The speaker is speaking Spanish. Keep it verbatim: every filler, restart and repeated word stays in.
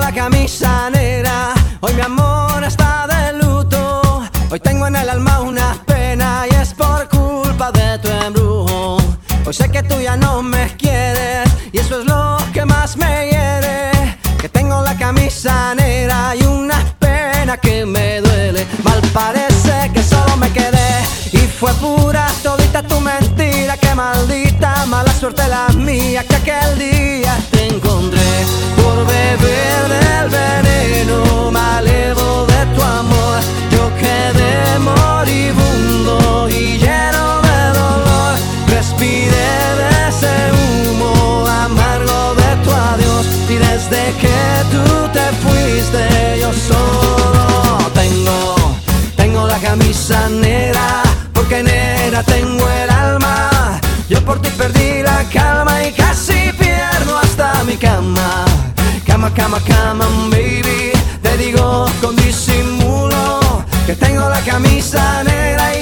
la camisa negra, hoy mi amor está de luto. Hoy tengo en el alma una pena y es por culpa de tu embrujo. Hoy sé que tú ya no me quieres y eso es lo que más me hiere. Que tengo la camisa negra y una pena que me duele. Mal parece que solo me quedé y fue pura todita tu mentira. Que maldita mala suerte la mía que aquel día te encontré. Por beber del veneno me alevo de tu amor. Yo quedé moribundo y lleno de dolor. Respiré de ese humo amargo de tu adiós. Y desde que tú te fuiste yo solo tengo, tengo la camisa negra. Porque negra tengo el alma. Yo por ti perdí la calma y casi pierdo hasta mi cama. Cama, cama, cama, baby. Te digo con disimulo que tengo la camisa negra y